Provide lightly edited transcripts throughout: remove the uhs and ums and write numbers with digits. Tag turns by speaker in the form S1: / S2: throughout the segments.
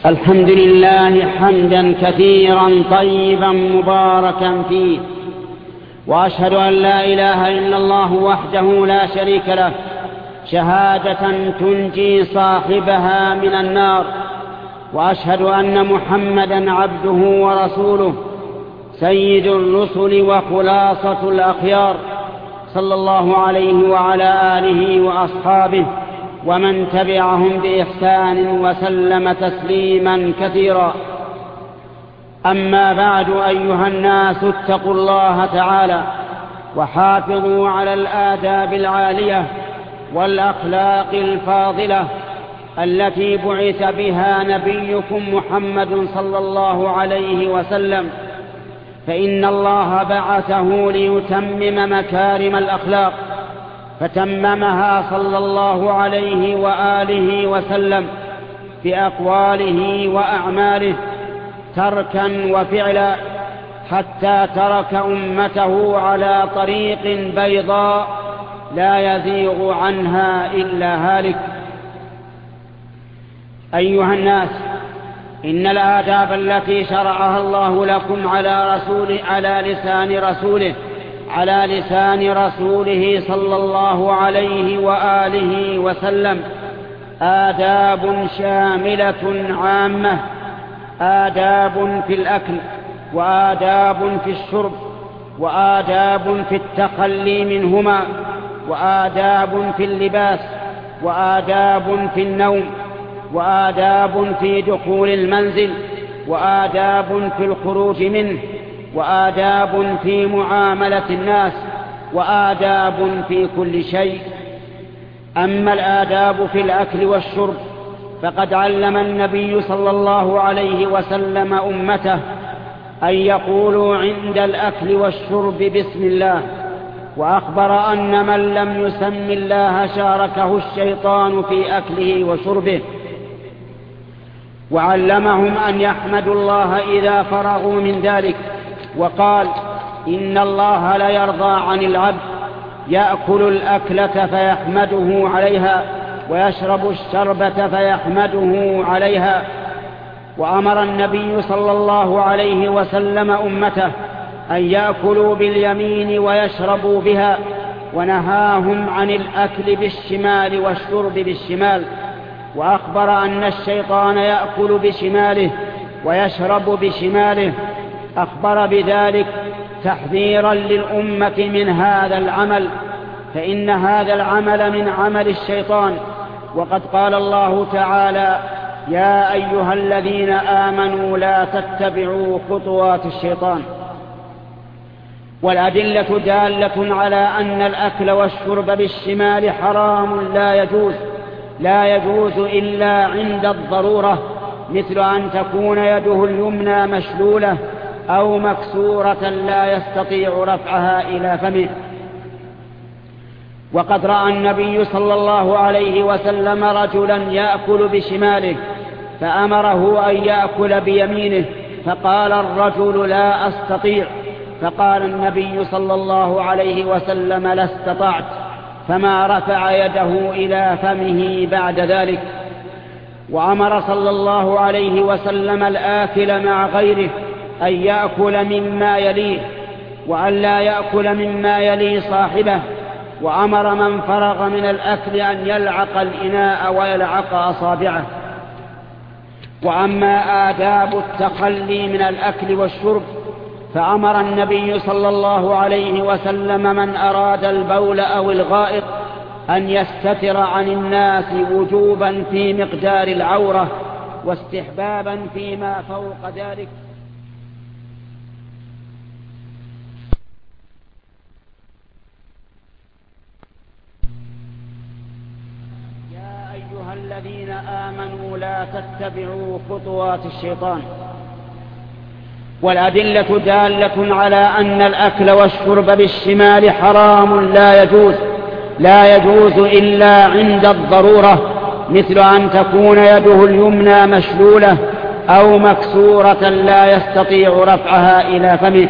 S1: الحمد لله حمدا كثيرا طيبا مباركا فيه، وأشهد أن لا إله إلا الله وحده لا شريك له شهادة تنجي صاحبها من النار، وأشهد أن محمدا عبده ورسوله سيد الرسل وخلاصة الأخيار، صلى الله عليه وعلى آله وأصحابه ومن تبعهم بإحسان وسلم تسليما كثيرا. أما بعد، أيها الناس اتقوا الله تعالى وحافظوا على الآداب العالية والأخلاق الفاضلة التي بعث بها نبيكم محمد صلى الله عليه وسلم، فإن الله بعثه ليتمم مكارم الأخلاق، فتممها صلى الله عليه وآله وسلم في أقواله وأعماله تركا وفعلا، حتى ترك أمته على طريق بيضاء لا يزيغ عنها إلا هالك. أيها الناس، إن الآداب التي شرعها الله لكم على لسان رسوله صلى الله عليه وآله وسلم آداب شاملة عامة، آداب في الأكل، وآداب في الشرب، وآداب في التخلي منهما، وآداب في اللباس، وآداب في النوم، وآداب في دخول المنزل، وآداب في الخروج منه، وآداب في معاملة الناس، وآداب في كل شيء. أما الآداب في الأكل والشرب فقد علم النبي صلى الله عليه وسلم أمته أن يقولوا عند الأكل والشرب بسم الله، وأخبر أن من لم يسم الله شاركه الشيطان في أكله وشربه، وعلمهم أن يحمدوا الله إذا فرغوا من ذلك، وقال: إن الله لا يرضى عن العبد يأكل الأكلة فيحمده عليها، ويشرب الشربة فيحمده عليها. وأمر النبي صلى الله عليه وسلم أمته أن يأكلوا باليمين ويشربوا بها، ونهاهم عن الأكل بالشمال والشرب بالشمال، وأخبر أن الشيطان يأكل بشماله ويشرب بشماله، أخبر بذلك تحذيرا للأمة من هذا العمل، فإن هذا العمل من عمل الشيطان. وقد قال الله تعالى: يا أيها الذين آمنوا لا تتبعوا خطوات الشيطان. والأدلة دالة على أن الأكل والشرب بالشمال حرام لا يجوز إلا عند الضرورة، مثل أن تكون يده اليمنى مشلولة أو مكسورة لا يستطيع رفعها إلى فمه. وقد رأى النبي صلى الله عليه وسلم رجلا يأكل بشماله فأمره أن يأكل بيمينه، فقال الرجل: لا أستطيع. فقال النبي صلى الله عليه وسلم: لا استطعت، فما رفع يده إلى فمه بعد ذلك. وأمر صلى الله عليه وسلم الآكل مع غيره أن يأكل مما يليه، وأن لا يأكل مما يلي صاحبه. وأمر من فرغ من الأكل أن يلعق الإناء ويلعق أصابعه. وأما آداب التخلي من الأكل والشرب فأمر النبي صلى الله عليه وسلم من أراد البول أو الغائط أن يستتر عن الناس، وجوبا في مقدار العورة، واستحبابا فيما فوق ذلك. يا أيها الذين آمنوا لا تتبعوا خطوات الشيطان. والأدلة دالة على أن الأكل والشرب بالشمال حرام لا يجوز إلا عند الضرورة، مثل أن تكون يده اليمنى مشلولة أو مكسورة لا يستطيع رفعها إلى فمه.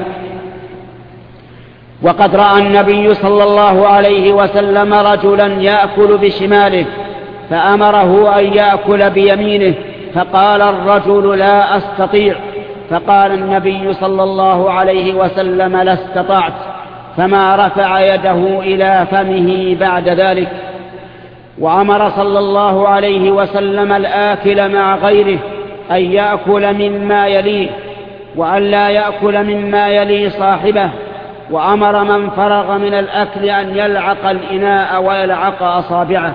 S1: وقد رأى النبي صلى الله عليه وسلم رجلا يأكل بشماله فأمره أن يأكل بيمينه، فقال الرجل لا أستطيع. فقال النبي صلى الله عليه وسلم لا استطعت، فما رفع يده إلى فمه بعد ذلك. وأمر صلى الله عليه وسلم الآكل مع غيره أن يأكل مما يليه، وأن لا يأكل مما يلي صاحبه. وأمر من فرغ من الأكل أن يلعق الإناء ويلعق أصابعه.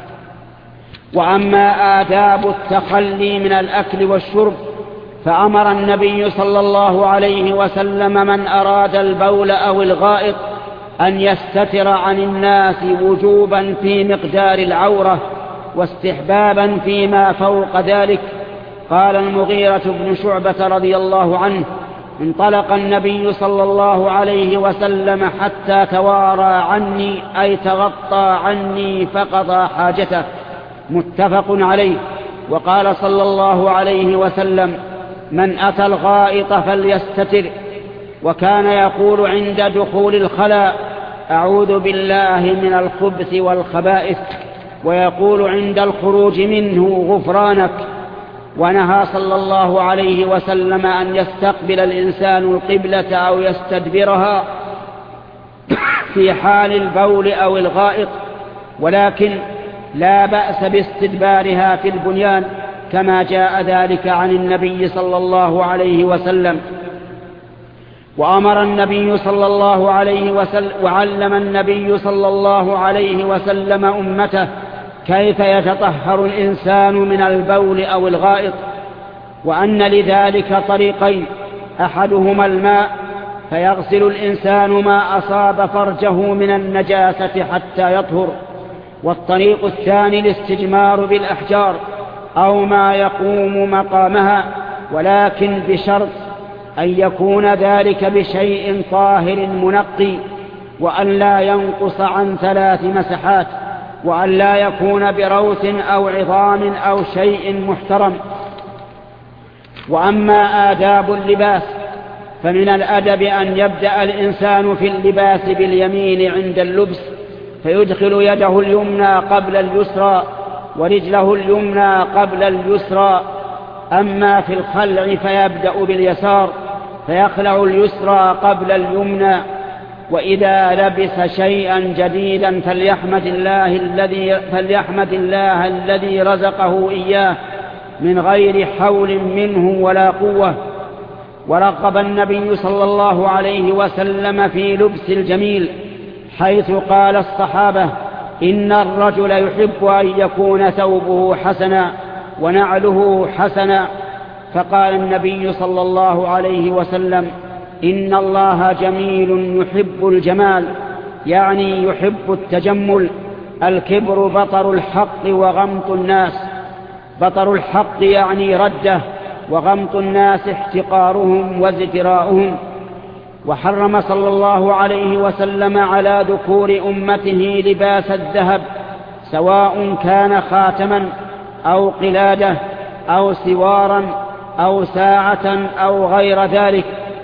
S1: وأما آداب التخلي من الأكل والشرب، فأمر النبي صلى الله عليه وسلم من أراد البول أو الغائط أن يستتر عن الناس وجوبا في مقدار العورة، واستحبابا فيما فوق ذلك. قال المغيرة بن شعبة رضي الله عنه: انطلق النبي صلى الله عليه وسلم حتى توارى عني، أي تغطى عني فقضى حاجته. متفق عليه. وقال صلى الله عليه وسلم: من أتى الغائط فليستتر. وكان يقول عند دخول الخلاء: أعوذ بالله من الخبث والخبائث. ويقول عند الخروج منه: غفرانك. ونهى صلى الله عليه وسلم أن يستقبل الإنسان القبلة أو يستدبرها في حال البول أو الغائط، ولكن لا بأس باستدبارها في البنيان، كما جاء ذلك عن النبي صلى الله عليه وسلم. وأمر النبي صلى الله عليه وسلم وعلم النبي صلى الله عليه وسلم أمته كيف يتطهر الإنسان من البول أو الغائط، وأن لذلك طريقين: أحدهما الماء، فيغسل الإنسان ما أصاب فرجه من النجاسة حتى يطهر. والطريق الثاني الاستجمار بالأحجار أو ما يقوم مقامها، ولكن بشرط أن يكون ذلك بشيء طاهر منقي، وأن لا ينقص عن 3 مسحات، وأن لا يكون بروث أو عظام أو شيء محترم. وأما آداب اللباس، فمن الأدب أن يبدأ الإنسان في اللباس باليمين عند اللبس، فيدخل يده اليمنى قبل اليسرى ورجله اليمنى قبل اليسرى. أما في الخلع فيبدأ باليسار، فيخلع اليسرى قبل اليمنى. وإذا لبس شيئا جديدا فليحمد الله الذي رزقه إياه من غير حول منه ولا قوة. ورغب النبي صلى الله عليه وسلم في لبس الجميل، حيث قال الصحابة: إن الرجل يحب أن يكون ثوبه حسنا ونعله حسنا. فقال النبي صلى الله عليه وسلم: إن الله جميل يحب الجمال، يعني يحب التجمل. الكبر بطر الحق وغمط الناس. بطر الحق يعني رده، وغمط الناس احتقارهم وازدراؤهم. وحرم صلى الله عليه وسلم على ذكور أمته لباس الذهب، سواء كان خاتما أو قلادة أو سوارا أو ساعة أو غير ذلك.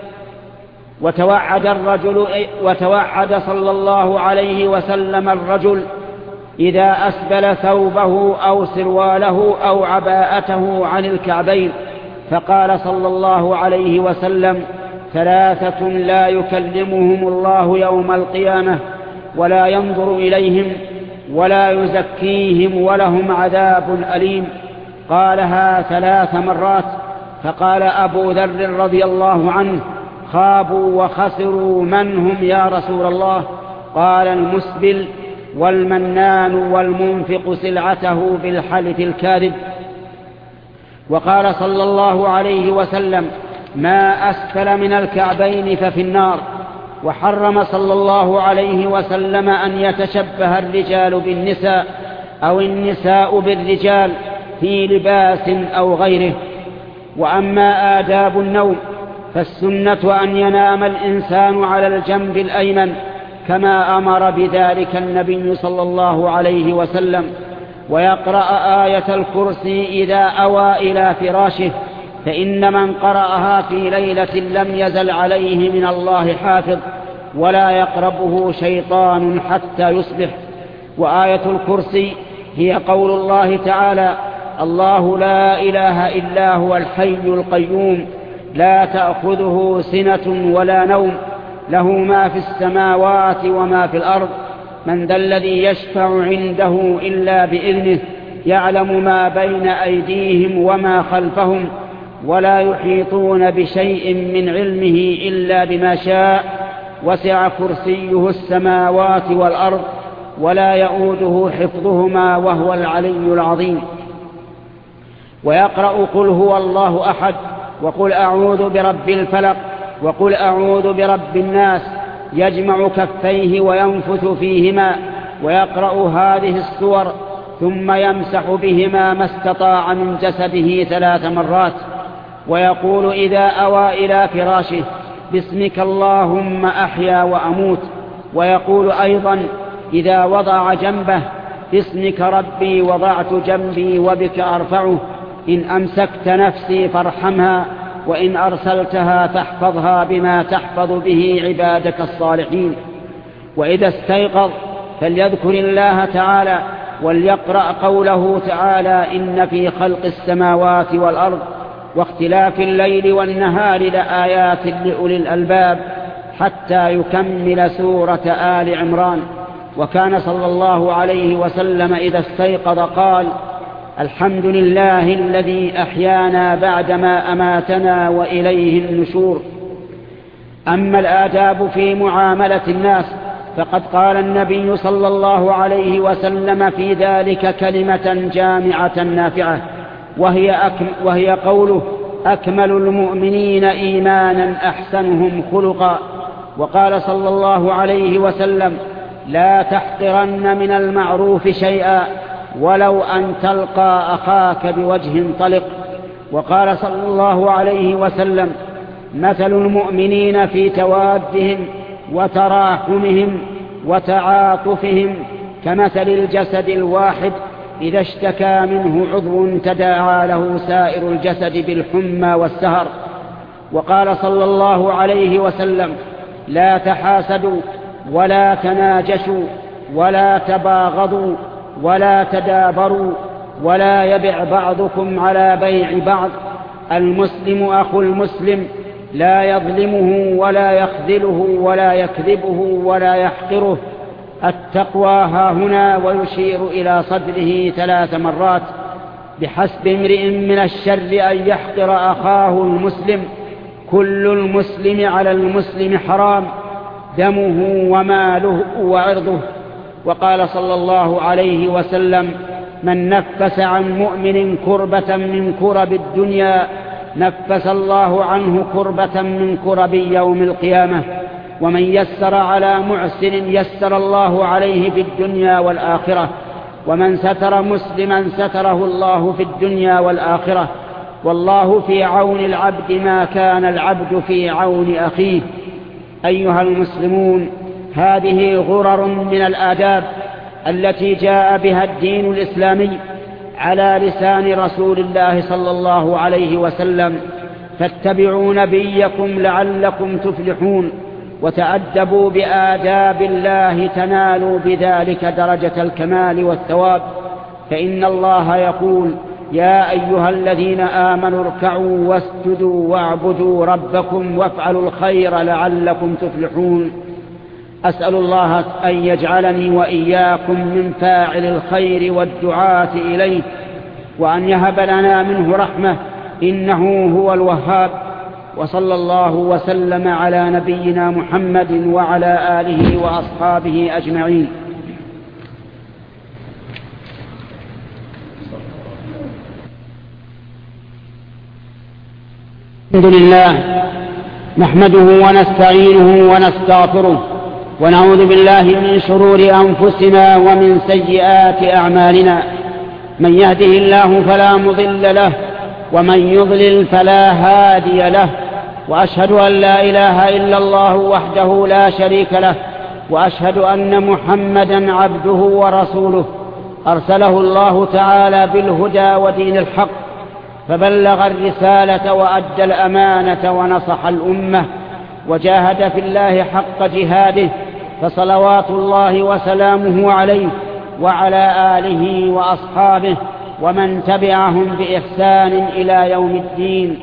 S1: وتوعد صلى الله عليه وسلم الرجل إذا أسبل ثوبه أو سرواله أو عباءته عن الكعبين، فقال صلى الله عليه وسلم: 3 لا يكلمهم الله يوم القيامة ولا ينظر إليهم ولا يزكيهم ولهم عذاب أليم. قالها 3 مرات. فقال أبو ذر رضي الله عنه: خابوا وخسروا من هم يا رسول الله؟ قال: المسبل والمنان والمنفق سلعته بالحلف الكاذب. وقال صلى الله عليه وسلم: ما أسفل من الكعبين ففي النار. وحرم صلى الله عليه وسلم أن يتشبه الرجال بالنساء أو النساء بالرجال في لباس أو غيره. وأما آداب النوم، فالسنة أن ينام الإنسان على الجنب الأيمن، كما أمر بذلك النبي صلى الله عليه وسلم، ويقرأ آية الكرسي إذا أوى إلى فراشه، فإن من قرأها في ليلة لم يزل عليه من الله حافظ، ولا يقربه شيطان حتى يصبح. وآية الكرسي هي قول الله تعالى: الله لا إله إلا هو الحي القيوم لا تأخذه سنة ولا نوم له ما في السماوات وما في الأرض من ذا الذي يشفع عنده إلا بإذنه يعلم ما بين أيديهم وما خلفهم ولا يحيطون بشيء من علمه إلا بما شاء وسع كرسيه السماوات والأرض ولا يؤوده حفظهما وهو العلي العظيم. ويقرأ قل هو الله أحد وقل أعوذ برب الفلق وقل أعوذ برب الناس يجمع كفيه وينفث فيهما ويقرأ هذه السور ثم يمسح بهما ما استطاع من جسده 3 مرات ويقول إذا أوى إلى فراشه باسمك اللهم أحيا وأموت. ويقول أيضا إذا وضع جنبه باسمك ربي وضعت جنبي وبك أرفعه إن أمسكت نفسي فارحمها وإن أرسلتها فاحفظها بما تحفظ به عبادك الصالحين. وإذا استيقظ فليذكر الله تعالى وليقرأ قوله تعالى إن في خلق السماوات والأرض واختلاف الليل والنهار لآيات لأولي الألباب حتى يكمل سورة آل عمران. وكان صلى الله عليه وسلم إذا استيقظ قال الحمد لله الذي أحيانا بعدما أماتنا وإليه النشور. أما الآداب في معاملة الناس فقد قال النبي صلى الله عليه وسلم في ذلك كلمة جامعة نافعة وهي قوله أكمل المؤمنين إيمانا أحسنهم خلقا. وقال صلى الله عليه وسلم لا تحقرن من المعروف شيئا ولو أن تلقى أخاك بوجه طلق. وقال صلى الله عليه وسلم مثل المؤمنين في توادهم وتراحمهم وتعاطفهم كمثل الجسد الواحد إذا اشتكى منه عضو تداعى له سائر الجسد بالحمى والسهر. وقال صلى الله عليه وسلم لا تحاسدوا ولا تناجشوا ولا تباغضوا ولا تدابروا ولا يبع بعضكم على بيع بعض المسلم أخو المسلم لا يظلمه ولا يخذله ولا يكذبه ولا يحقره. التقوى هاهنا ويشير إلى صدره 3 مرات. بحسب امرئ من الشر أن يحقر أخاه المسلم كل المسلم على المسلم حرام دمه وماله وعرضه. وقال صلى الله عليه وسلم من نفس عن مؤمن كربة من كرب الدنيا نفس الله عنه كربة من كرب يوم القيامة ومن يسر على معسر يسر الله عليه في الدنيا والآخرة ومن ستر مسلما ستره الله في الدنيا والآخرة والله في عون العبد ما كان العبد في عون أخيه. أيها المسلمون هذه غرر من الآداب التي جاء بها الدين الإسلامي على لسان رسول الله صلى الله عليه وسلم فاتبعوا نبيكم لعلكم تفلحون وتأدبوا بآداب الله تنالوا بذلك درجة الكمال والثواب. فإن الله يقول يا أيها الذين آمنوا اركعوا واسجدوا واعبدوا ربكم وافعلوا الخير لعلكم تفلحون. أسأل الله أن يجعلني وإياكم من فاعل الخير والدعاة إليه وأن يهب لنا منه رحمة إنه هو الوهاب. وصلى الله وسلم على نبينا محمد وعلى آله وأصحابه أجمعين. الحمد لله نحمده ونستعينه ونستغفره ونعوذ بالله من شرور أنفسنا ومن سيئات أعمالنا من يهده الله فلا مضل له ومن يضلل فلا هادي له وأشهد أن لا إله إلا الله وحده لا شريك له وأشهد أن محمدا عبده ورسوله أرسله الله تعالى بالهدى ودين الحق فبلغ الرسالة وأدى الأمانة ونصح الأمة وجاهد في الله حق جهاده فصلوات الله وسلامه عليه وعلى آله وأصحابه ومن تبعهم بإحسان إلى يوم الدين.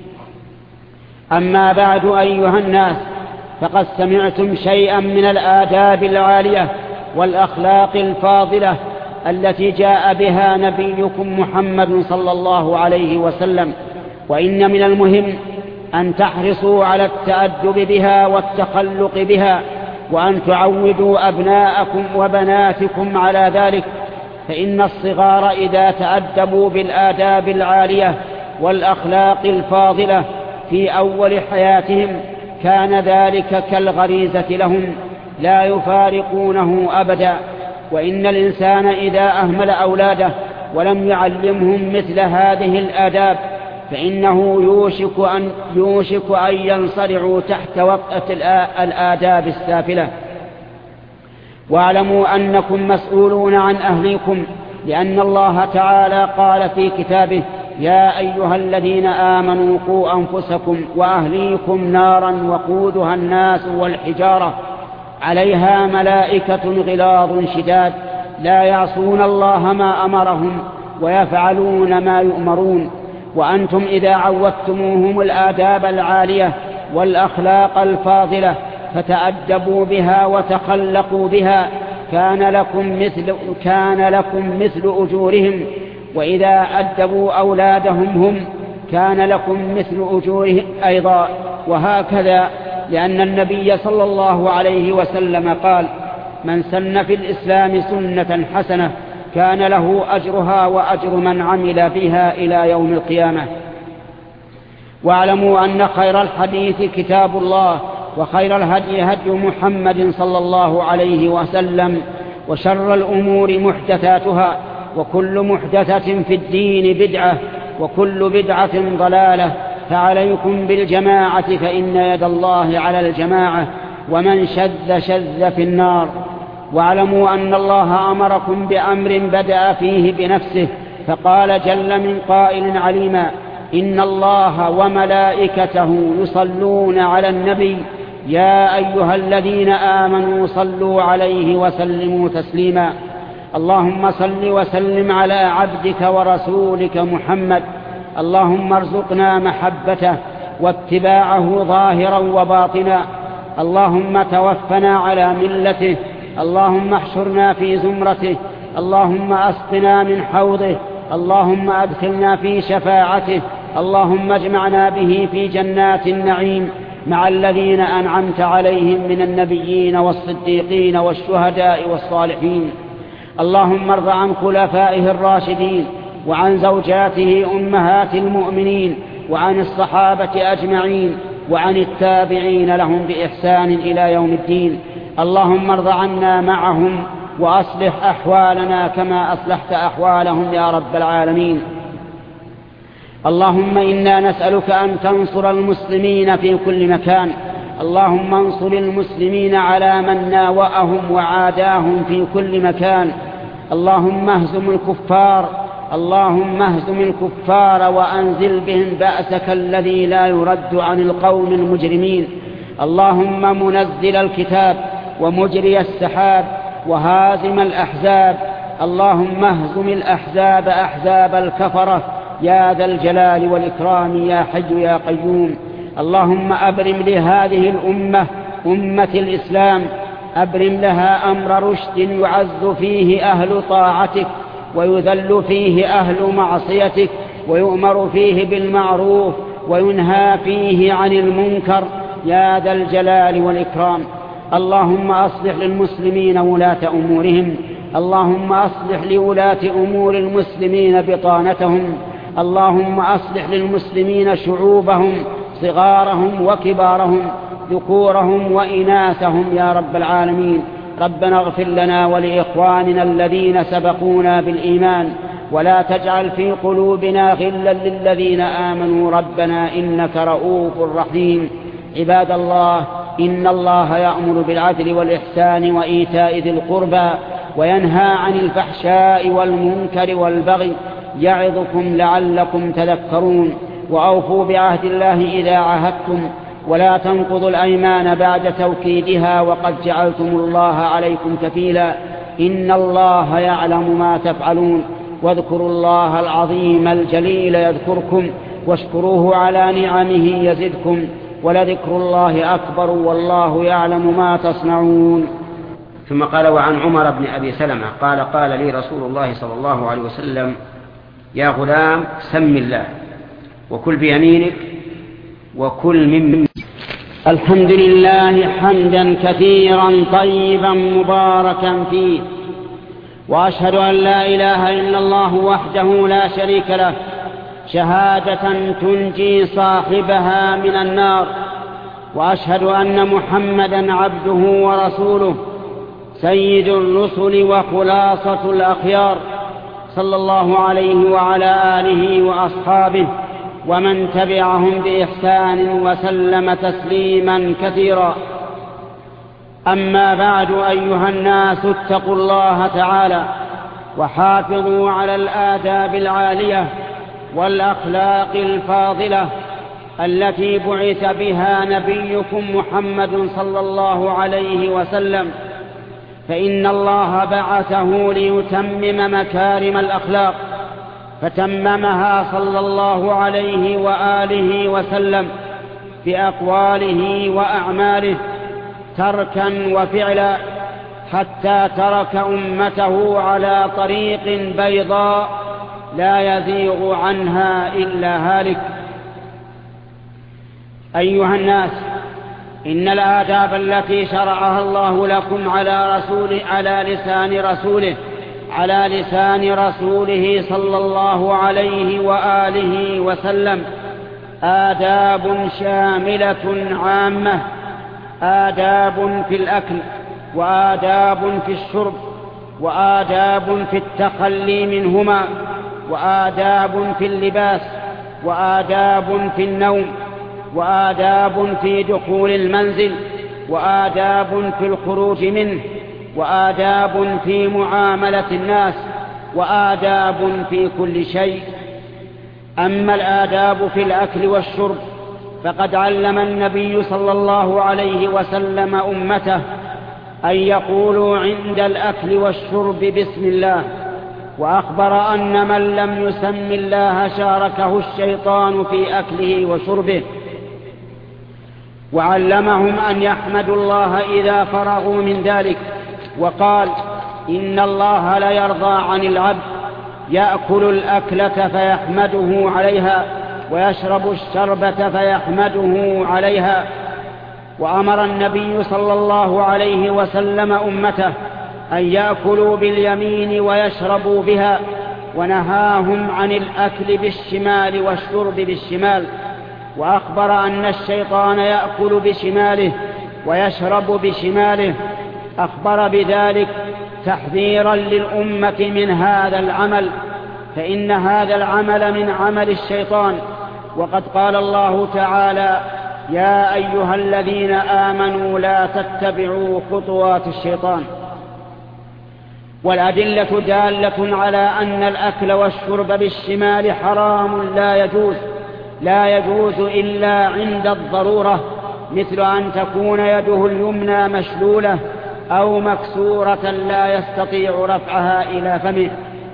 S1: أما بعد أيها الناس، فقد سمعتم شيئا من الآداب العالية والأخلاق الفاضلة التي جاء بها نبيكم محمد صلى الله عليه وسلم، وإن من المهم أن تحرصوا على التأدب بها والتخلق بها، وأن تعودوا أبناءكم وبناتكم على ذلك، فإن الصغار إذا تأدبوا بالآداب العالية والأخلاق الفاضلة في أول حياتهم كان ذلك كالغريزة لهم لا يفارقونه أبدا. وإن الإنسان إذا أهمل أولاده ولم يعلمهم مثل هذه الآداب فإنه يوشك أن ينصرعوا تحت وطأة الآداب السافلة. واعلموا أنكم مسؤولون عن أهليكم، لأن الله تعالى قال في كتابه: يا أيها الذين آمنوا قوا أنفسكم وأهليكم نارا وقودها الناس والحجارة عليها ملائكة غلاظ شداد لا يعصون الله ما أمرهم ويفعلون ما يؤمرون. وأنتم إذا عودتموهم الآداب العالية والأخلاق الفاضلة فتأدبوا بها وتخلقوا بها كان لكم مثل أجورهم، وإذا أدبوا أولادهم هم كان لكم مثل أجورهم أيضا، وهكذا، لأن النبي صلى الله عليه وسلم قال: من سن في الإسلام سنة حسنة كان له أجرها وأجر من عمل بها إلى يوم القيامة. واعلموا أن خير الحديث كتاب الله، وخير الهدي هدي محمد صلى الله عليه وسلم، وشر الأمور محدثاتها، وكل محدثة في الدين بدعة، وكل بدعة ضلالة. فعليكم بالجماعة فإن يد الله على الجماعة، ومن شذ في النار. واعلموا أن الله أمركم بأمر بدأ فيه بنفسه، فقال جل من قائل عليما: إن الله وملائكته يصلون على النبي يا أيها الذين آمنوا صلوا عليه وسلموا تسليما. اللهم صل وسلم على عبدك ورسولك محمد. اللهم ارزقنا محبته واتباعه ظاهرا وباطنا. اللهم توفنا على ملته. اللهم احشرنا في زمرته. اللهم أسقنا من حوضه. اللهم أدخلنا في شفاعته. اللهم اجمعنا به في جنات النعيم مع الذين أنعمت عليهم من النبيين والصديقين والشهداء والصالحين. اللهم ارض عن خلفائه الراشدين، وعن زوجاته أمهات المؤمنين، وعن الصحابة أجمعين، وعن التابعين لهم بإحسان إلى يوم الدين. اللهم ارض عنا معهم، وأصلح أحوالنا كما أصلحت أحوالهم يا رب العالمين. اللهم إنا نسألك أن تنصر المسلمين في كل مكان. اللهم انصر المسلمين على من ناوأهم وعاداهم في كل مكان. اللهم اهزم الكفار. اللهم اهزم الكفار وأنزل بهم بأسك الذي لا يرد عن القوم المجرمين. اللهم منزل الكتاب ومجري السحاب وهازم الأحزاب. اللهم اهزم الأحزاب أحزاب الكفرة يا ذا الجلال والإكرام يا حي يا قيوم. اللهم أبرم لهذه الأمة أمة الإسلام، أبرم لها أمر رشد يعز فيه أهل طاعتك ويذل فيه أهل معصيتك، ويؤمر فيه بالمعروف وينهى فيه عن المنكر يا ذا الجلال والإكرام. اللهم أصلح للمسلمين ولاة أمورهم. اللهم أصلح لولاة أمور المسلمين بطانتهم. اللهم أصلح للمسلمين شعوبهم صغارهم وكبارهم، ذكورهم وإناثهم يا رب العالمين. ربنا اغفر لنا ولإخواننا الذين سبقونا بالإيمان، ولا تجعل في قلوبنا غلا للذين آمنوا ربنا إنك رؤوف رحيم. عباد الله، إن الله يأمر بالعدل والإحسان وإيتاء ذي القربى وينهى عن الفحشاء والمنكر والبغي يعظكم لعلكم تذكرون. وأوفوا بعهد الله إذا عاهدتم، ولا تنقضوا الأيمان بعد توكيدها وقد جعلتم الله عليكم كفيلا. إن الله يعلم ما تفعلون. واذكروا الله العظيم الجليل يذكركم واشكروه على نعمه يزدكم ولذكر الله أكبر والله يعلم ما تصنعون.
S2: ثم قال: وعن عمر بن أبي سلمة قال لي رسول الله صلى الله عليه وسلم: يا غلام سم الله وكل بيمينك وكل من.
S1: الحمد لله حمدا كثيرا طيبا مباركا فيه، وأشهد أن لا إله إلا الله وحده لا شريك له شهادة تنجي صاحبها من النار، وأشهد أن محمدا عبده ورسوله سيد الرسل وخلاصة الأخيار، صلى الله عليه وعلى آله وأصحابه ومن تبعهم بإحسان وسلم تسليما كثيرا. أما بعد، أيها الناس اتقوا الله تعالى وحافظوا على الآداب العالية والأخلاق الفاضلة التي بعث بها نبيكم محمد صلى الله عليه وسلم، فإن الله بعثه ليتمم مكارم الأخلاق، فتممها صلى الله عليه وآله وسلم بأقواله وأعماله تركا وفعلا، حتى ترك أمته على طريق بيضاء لا يزيغ عنها إلا هالك. أيها الناس، إن الآداب التي شرعها الله لكم على لسان رسوله صلى الله عليه وآله وسلم آداب شاملة عامة، آداب في الأكل، وآداب في الشرب، وآداب في التخلي منهما، وآداب في اللباس، وآداب في النوم، وآداب في دخول المنزل، وآداب في الخروج منه، وآداب في معاملة الناس، وآداب في كل شيء. أما الآداب في الأكل والشرب فقد علم النبي صلى الله عليه وسلم أمته أن يقولوا عند الأكل والشرب بسم الله، وأخبر أن من لم يسم الله شاركه الشيطان في أكله وشربه، وعلمهم أن يحمدوا الله إذا فرغوا من ذلك، وقال: إن الله لا يرضى عن العبد يأكل الأكلة فيحمده عليها ويشرب الشربة فيحمده عليها. وأمر النبي صلى الله عليه وسلم أمته أن يأكلوا باليمين ويشربوا بها، ونهاهم عن الأكل بالشمال والشرب بالشمال، وأخبر أن الشيطان يأكل بشماله ويشرب بشماله، أخبر بذلك تحذيرا للأمة من هذا العمل، فإن هذا العمل من عمل الشيطان. وقد قال الله تعالى: يا أيها الذين آمنوا لا تتبعوا خطوات الشيطان. والأدلة دالة على أن الأكل والشرب بالشمال حرام لا يجوز إلا عند الضرورة، مثل أن تكون يده اليمنى مشلولة أو مكسورة لا يستطيع رفعها إلى فمه.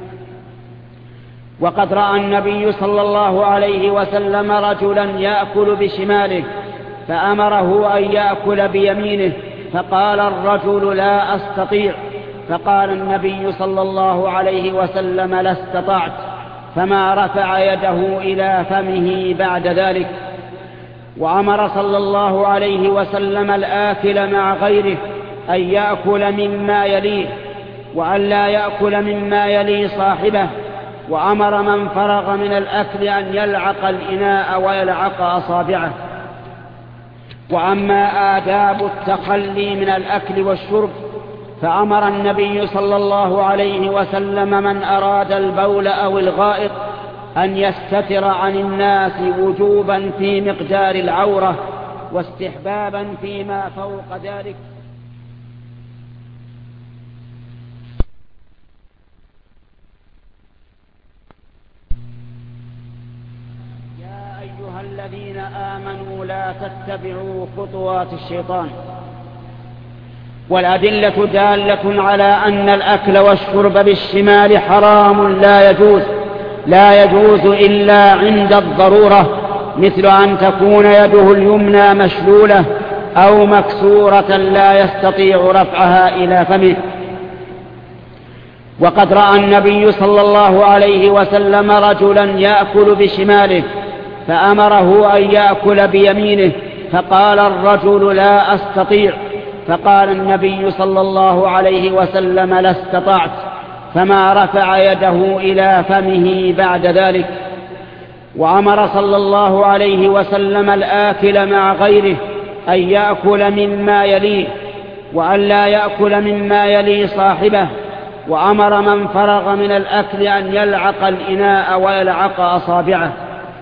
S1: وقد رأى النبي صلى الله عليه وسلم رجلا يأكل بشماله فأمره أن يأكل بيمينه، فقال الرجل: لا أستطيع. فقال النبي صلى الله عليه وسلم: لا استطعت، فما رفع يده إلى فمه بعد ذلك. وأمر صلى الله عليه وسلم الآكل مع غيره أن يأكل مما يليه، وأن لا يأكل مما يلي صاحبه. وأمر من فرغ من الأكل أن يلعق الإناء ويلعق أصابعه. وأما آداب التخلي من الأكل والشرب فأمر النبي صلى الله عليه وسلم من أراد البول أو الغائط أن يستتر عن الناس وجوبا في مقدار العورة، واستحبابا فيما فوق ذلك. يا أيها الذين آمنوا لا تتبعوا خطوات الشيطان. والأدلة دالة على أن الأكل والشرب بالشمال حرام لا يجوز إلا عند الضرورة، مثل أن تكون يده اليمنى مشلولة أو مكسورة لا يستطيع رفعها إلى فمه. وقد رأى النبي صلى الله عليه وسلم رجلا يأكل بشماله فأمره أن يأكل بيمينه، فقال الرجل لا أستطيع، فقال النبي صلى الله عليه وسلم لا استطعت، فما رفع يده إلى فمه بعد ذلك. وأمر صلى الله عليه وسلم الآكل مع غيره أن يأكل مما يليه وأن لا يأكل مما يلي صاحبه، وأمر من فرغ من الأكل أن يلعق الإناء ويلعق أصابعه.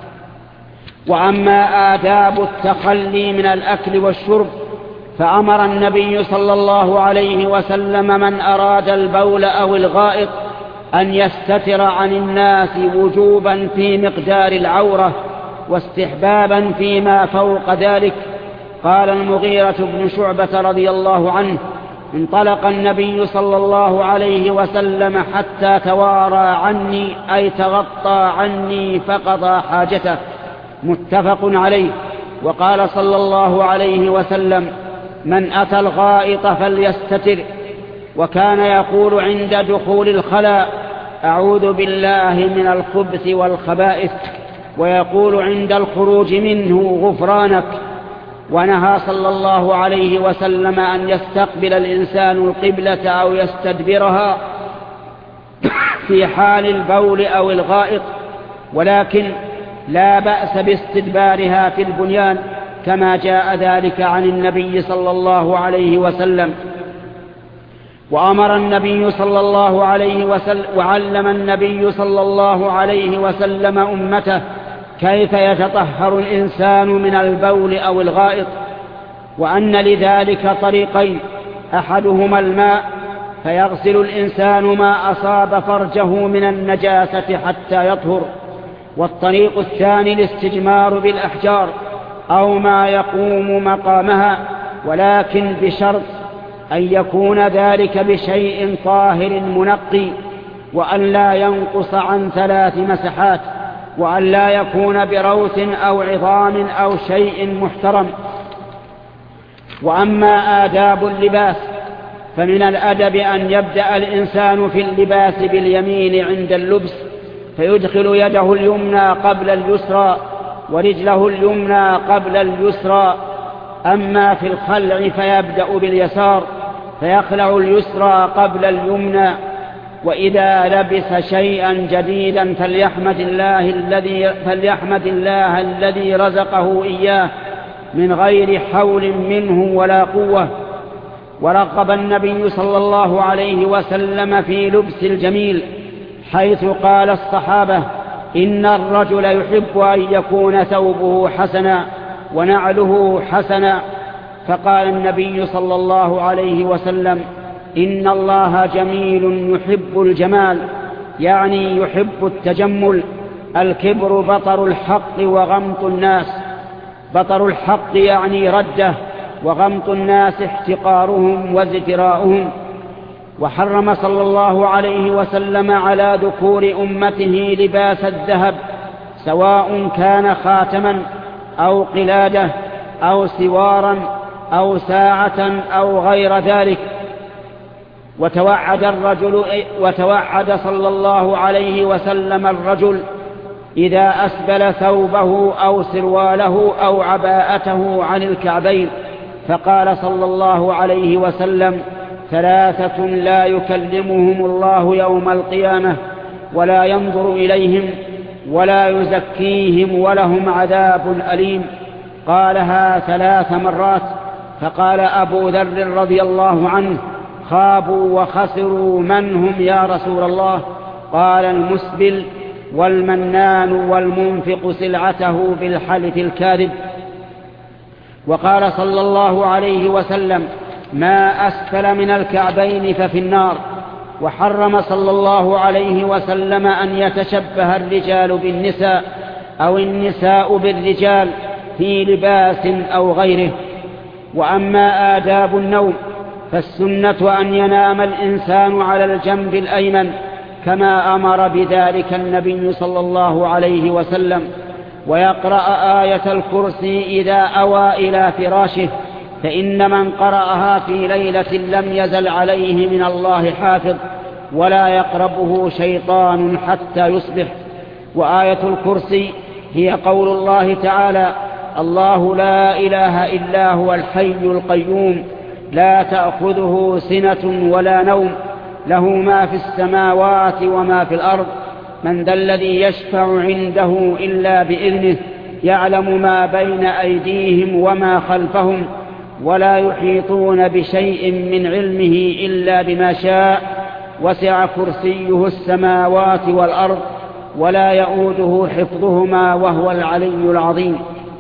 S1: وأما آداب التخلي من الأكل والشرب، فأمر النبي صلى الله عليه وسلم من أراد البول أو الغائط أن يستتر عن الناس وجوبا في مقدار العورة واستحبابا فيما فوق ذلك. قال المغيرة بن شعبة رضي الله عنه: انطلق النبي صلى الله عليه وسلم حتى توارى عني، أي تغطى عني فقضى حاجته، متفق عليه. وقال صلى الله عليه وسلم: من أتى الغائط فليستتر. وكان يقول عند دخول الخلاء: أعوذ بالله من الخبث والخبائث، ويقول عند الخروج منه: غفرانك. ونهى صلى الله عليه وسلم أن يستقبل الإنسان القبلة أو يستدبرها في حال البول أو الغائط، ولكن لا بأس باستدبارها في البنيان، كما جاء ذلك عن النبي صلى الله عليه وسلم. وأمر النبي صلى الله عليه وسلم وعلم النبي صلى الله عليه وسلم أمته كيف يتطهر الإنسان من البول أو الغائط، وأن لذلك طريقين: أحدهما الماء، فيغسل الإنسان ما أصاب فرجه من النجاسة حتى يطهر، والطريق الثاني الاستجمار بالأحجار أو ما يقوم مقامها، ولكن بشرط أن يكون ذلك بشيء طاهر منقي، وأن لا ينقص عن 3 مسحات، وأن لا يكون بروث أو عظام أو شيء محترم. وأما آداب اللباس، فمن الأدب أن يبدأ الإنسان في اللباس باليمين عند اللبس، فيدخل يده اليمنى قبل اليسرى ورجله اليمنى قبل اليسرى. أما في الخلع فيبدأ باليسار فيخلع اليسرى قبل اليمنى. وإذا لبس شيئا جديدا فليحمد الله الذي رزقه إياه من غير حول منه ولا قوة. ورغب النبي صلى الله عليه وسلم في لبس الجميل، حيث قال الصحابة: إن الرجل يحب أن يكون ثوبه حسنا ونعله حسنا. فقال النبي صلى الله عليه وسلم: إن الله جميل يحب الجمال، يعني يحب التجمل. الكبر بطر الحق وغمط الناس، بطر الحق يعني رده، وغمط الناس احتقارهم وازدراؤهم. وحرم صلى الله عليه وسلم على ذكور أمته لباس الذهب، سواء كان خاتما أو قلادة أو سوارا أو ساعة أو غير ذلك. وتوعد صلى الله عليه وسلم الرجل إذا أسبل ثوبه أو سرواله أو عباءته عن الكعبين، فقال صلى الله عليه وسلم: 3 لا يكلمهم الله يوم القيامة ولا ينظر إليهم ولا يزكيهم ولهم عذاب أليم. قالها 3 مرات. فقال أبو ذر رضي الله عنه: خابوا وخسروا، من هم يا رسول الله؟ قال: المسبل والمنان والمنفق سلعته بالحلف الكاذب. وقال صلى الله عليه وسلم: ما أسفل من الكعبين ففي النار. وحرم صلى الله عليه وسلم أن يتشبه الرجال بالنساء أو النساء بالرجال في لباس أو غيره. وأما آداب النوم، فالسنة أن ينام الإنسان على الجنب الأيمن كما أمر بذلك النبي صلى الله عليه وسلم، ويقرأ آية الكرسي إذا أوى إلى فراشه، فإن من قرأها في ليلة لم يزل عليه من الله حافظ ولا يقربه شيطان حتى يصبح. وآية الكرسي هي قول الله تعالى: الله لا إله إلا هو الحي القيوم لا تأخذه سنة ولا نوم له ما في السماوات وما في الأرض من ذا الذي يشفع عنده إلا بإذنه يعلم ما بين أيديهم وما خلفهم ولا يحيطون بشيء من علمه إلا بما شاء وسع كرسيه السماوات والأرض ولا يؤوده حفظهما وهو العلي العظيم.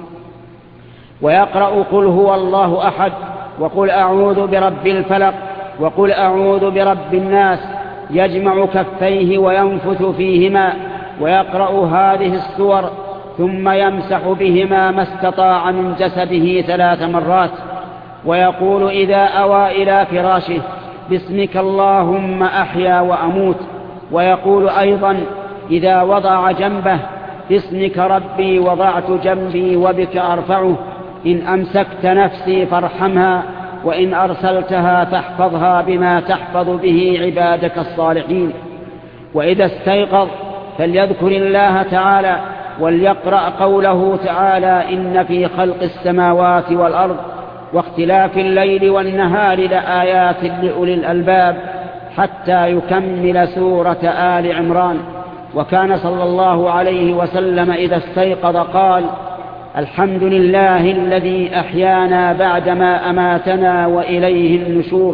S1: ويقرأ قل هو الله أحد وقل أعوذ برب الفلق وقل أعوذ برب الناس، يجمع كفيه وينفث فيهما ويقرأ هذه السور ثم يمسح بهما ما استطاع من جسده 3 مرات، ويقول إذا أوى إلى فراشه: باسمك اللهم أحيا وأموت. ويقول أيضا إذا وضع جنبه: باسمك ربي وضعت جنبي وبك أرفعه، إن أمسكت نفسي فارحمها وإن أرسلتها فاحفظها بما تحفظ به عبادك الصالحين. وإذا استيقظ فليذكر الله تعالى وليقرأ قوله تعالى: إن في خلق السماوات والأرض واختلاف الليل والنهار لآيات لأولي الألباب، حتى يكمل سورة آل عمران. وكان صلى الله عليه وسلم إذا استيقظ قال: الحمد لله الذي أحيانا بعدما أماتنا وإليه النشور.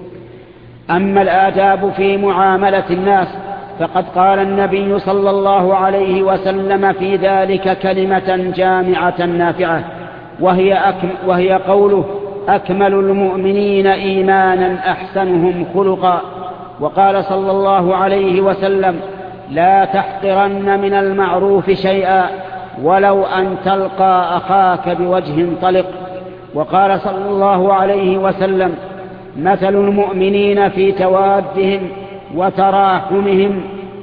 S1: أما الآداب في معاملة الناس فقد قال النبي صلى الله عليه وسلم في ذلك كلمة جامعة نافعة، وهي قوله: أكمل المؤمنين إيمانا أحسنهم خلقا. وقال صلى الله عليه وسلم: لا تحقرن من المعروف شيئا ولو أن تلقى أخاك بوجه طلق. وقال صلى الله عليه وسلم: مثل المؤمنين في توادهم وتراحمهم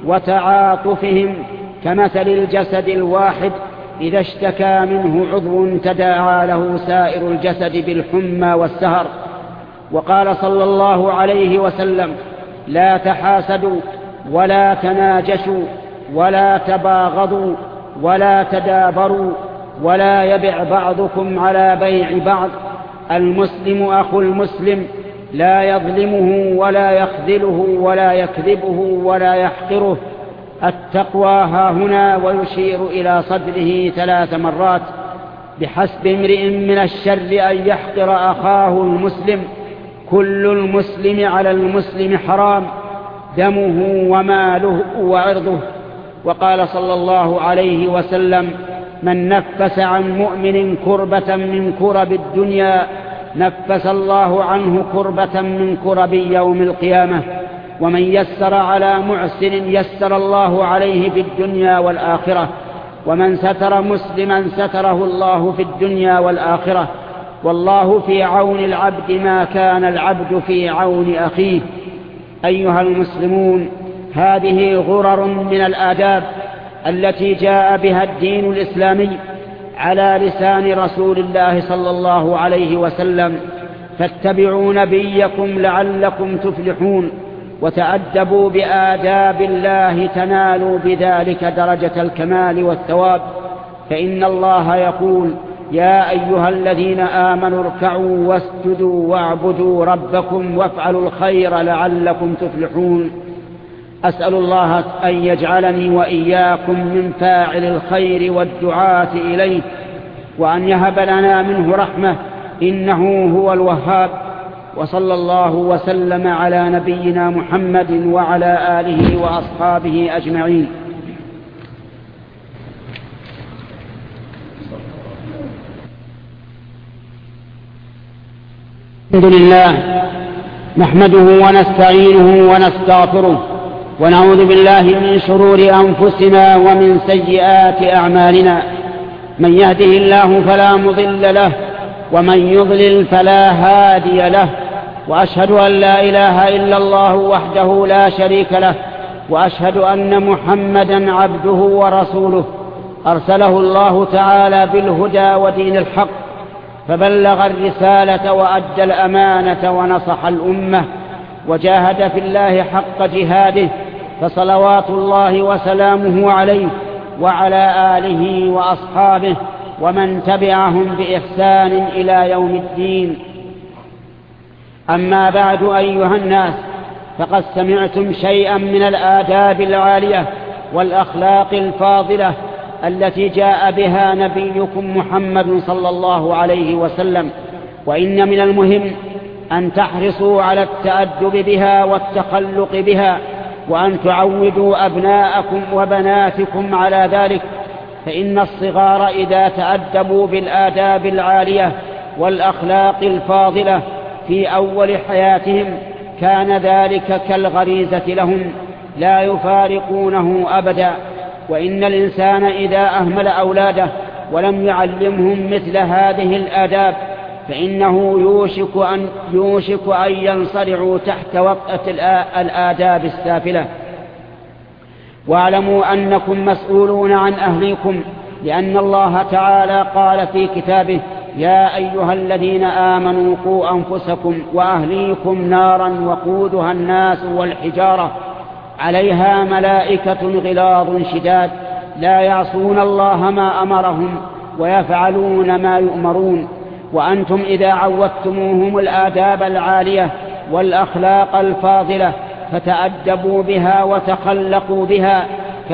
S1: وتعاطفهم كمثل الجسد الواحد إذا اشتكى منه عضو تداعى له سائر الجسد بالحمى والسهر. وقال صلى الله عليه وسلم: لا تحاسدوا ولا تناجشوا ولا تباغضوا ولا تدابروا ولا يبع بعضكم على بيع بعض، المسلم أخو المسلم لا يظلمه ولا يخذله ولا يكذبه ولا يحقره. التقوى هاهنا، ويشير إلى صدره 3 مرات. بحسب امرئ من الشر أن يحقر أخاه المسلم، كل المسلم على المسلم حرام، دمه وماله وعرضه. وقال صلى الله عليه وسلم: من نفس عن مؤمن كربة من كرب الدنيا نفس الله عنه كربة من كرب يوم القيامة، ومن يسر على معسر يسر الله عليه في الدنيا والآخرة، ومن ستر مسلما ستره الله في الدنيا والآخرة، والله في عون العبد ما كان العبد في عون أخيه. أيها المسلمون، هذه غرر من الآداب التي جاء بها الدين الإسلامي على لسان رسول الله صلى الله عليه وسلم، فاتبعوا نبيكم لعلكم تفلحون، وتأدبوا بآداب الله تنالوا بذلك درجة الكمال والثواب. فإن الله يقول: يا أيها الذين آمنوا اركعوا واسجدوا واعبدوا ربكم وافعلوا الخير لعلكم تفلحون. أسأل الله أن يجعلني وإياكم من فاعل الخير والدعاة إليه، وأن يهب لنا منه رحمة، إنه هو الوهاب. وصلى الله وسلم على نبينا محمد وعلى آله وأصحابه أجمعين. الحمد لله نحمده ونستعينه ونستغفره، ونعوذ بالله من شرور أنفسنا ومن سيئات أعمالنا. من يهده الله فلا مضل له، ومن يضلل فلا هادي له، وأشهد أن لا إله إلا الله وحده لا شريك له، وأشهد أن محمدا عبده ورسوله أرسله الله تعالى بالهدى ودين الحق، فبلغ الرسالة وأدى الأمانة ونصح الأمة وجاهد في الله حق جهاده، فصلوات الله وسلامه عليه وعلى آله وأصحابه ومن تبعهم بإحسان إلى يوم الدين. أما بعد أيها الناس، فقد سمعتم شيئا من الآداب العالية والأخلاق الفاضلة التي جاء بها نبيكم محمد صلى الله عليه وسلم، وإن من المهم أن تحرصوا على التأدب بها والتخلق بها، وأن تعودوا أبناءكم وبناتكم على ذلك، فإن الصغار إذا تأدبوا بالآداب العالية والأخلاق الفاضلة في أول حياتهم كان ذلك كالغريزة لهم لا يفارقونه أبدا. وإن الإنسان إذا أهمل أولاده ولم يعلمهم مثل هذه الآداب فإنه يوشك أن ينصرعوا تحت وطأة الآداب السافلة. واعلموا أنكم مسؤولون عن أهليكم، لأن الله تعالى قال في كتابه: يا أيها الذين آمنوا قوا أنفسكم وأهليكم نارا وقودها الناس والحجارة عليها ملائكة غلاظ شداد لا يعصون الله ما أمرهم ويفعلون ما يؤمرون. وأنتم إذا عودتموهم الآداب العالية والأخلاق الفاضلة فتأدبوا بها وتخلقوا بها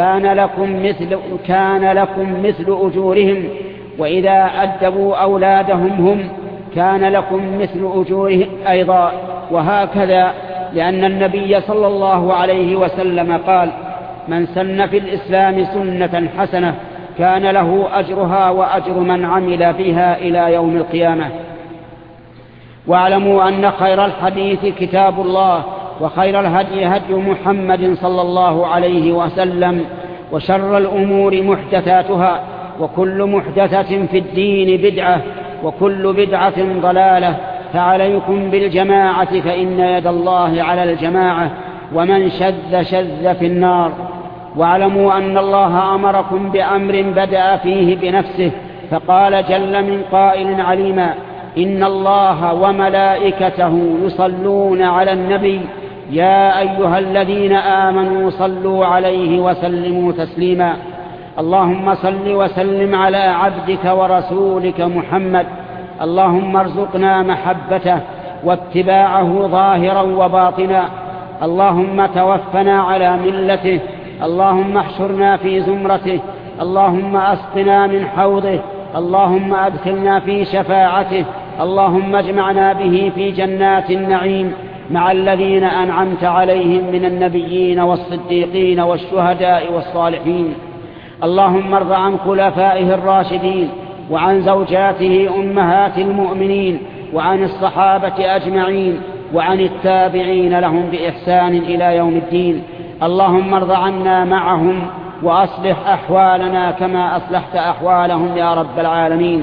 S1: كان لكم مثل أجورهم، وإذا أدبوا أولادهم هم كان لكم مثل أجورهم أيضا، وهكذا، لأن النبي صلى الله عليه وسلم قال: من سن في الإسلام سنة حسنة كان له أجرها وأجر من عمل بها إلى يوم القيامة. واعلموا أن خير الحديث كتاب الله، وخير الهدي هدي محمد صلى الله عليه وسلم، وشر الأمور محدثاتها، وكل محدثة في الدين بدعة، وكل بدعة ضلالة. فعليكم بالجماعة فإن يد الله على الجماعة، ومن شذ في النار. واعلموا أن الله أمركم بأمر بدأ فيه بنفسه، فقال جل من قائل عليما: إن الله وملائكته يصلون على النبي يا أيها الذين آمنوا صلوا عليه وسلموا تسليما. اللهم صل وسلم على عبدك ورسولك محمد، اللهم ارزقنا محبته واتباعه ظاهرا وباطنا، اللهم توفنا على ملته، اللهم احشرنا في زمرته، اللهم أسقنا من حوضه، اللهم أدخلنا في شفاعته، اللهم اجمعنا به في جنات النعيم مع الذين أنعمت عليهم من النبيين والصديقين والشهداء والصالحين. اللهم ارض عن خلفائه الراشدين، وعن زوجاته أمهات المؤمنين، وعن الصحابة أجمعين، وعن التابعين لهم بإحسان إلى يوم الدين. اللهم ارض عنا معهم، وأصلح أحوالنا كما أصلحت أحوالهم يا رب العالمين.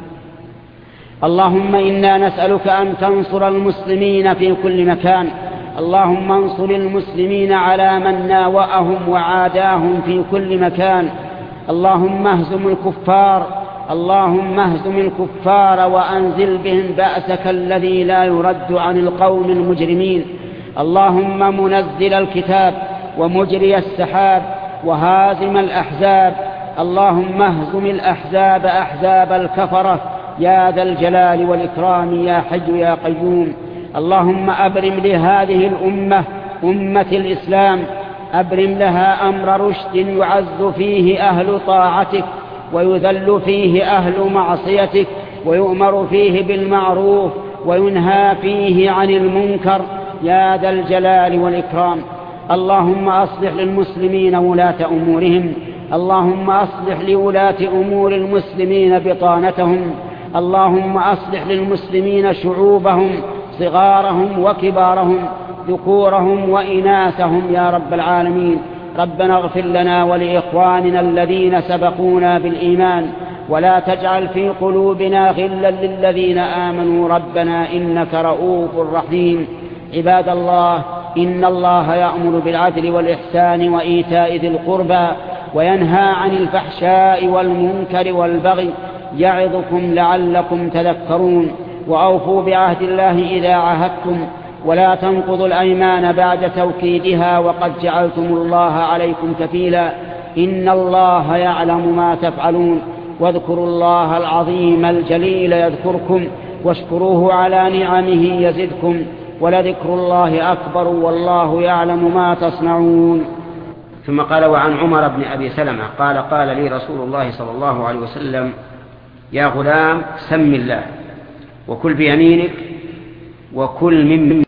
S1: اللهم إنا نسألك أن تنصر المسلمين في كل مكان، اللهم انصر المسلمين على من ناوأهم وعاداهم في كل مكان. اللهم اهزم الكفار وأنزل بهم بأسك الذي لا يرد عن القوم المجرمين. اللهم منزل الكتاب ومجري السحاب وهازم الأحزاب، اللهم اهزم الأحزاب أحزاب الكفرة يا ذا الجلال والإكرام يا حي يا قيوم. اللهم أبرم لهذه الأمة أمة الإسلام، أبرم لها أمر رشد يعز فيه أهل طاعتك ويذل فيه أهل معصيتك، ويؤمر فيه بالمعروف وينهى فيه عن المنكر يا ذا الجلال والإكرام. اللهم أصلح للمسلمين ولاة أمورهم، اللهم أصلح لولاة أمور المسلمين بطانتهم، اللهم أصلح للمسلمين شعوبهم صغارهم وكبارهم ذكورهم وإناثهم يا رب العالمين. ربنا اغفر لنا ولإخواننا الذين سبقونا بالإيمان ولا تجعل في قلوبنا غلا للذين آمنوا ربنا إنك رؤوف رحيم. عباد الله، إن الله يأمر بالعدل والإحسان وإيتاء ذي القربى وينهى عن الفحشاء والمنكر والبغي يعظكم لعلكم تذكرون. وأوفوا بعهد الله إذا عاهدتم ولا تنقضوا الأيمان بعد توكيدها وقد جعلتم الله عليكم كفيلا إن الله يعلم ما تفعلون. واذكروا الله العظيم الجليل يذكركم واشكروه على نعمه يزدكم ولذكر الله أكبر والله يعلم ما تصنعون.
S2: ثم قال وعن عمر بن أبي سلمة قال قال لي رسول الله صلى الله عليه وسلم يا غلام سم الله وكل بيمينك وكل مما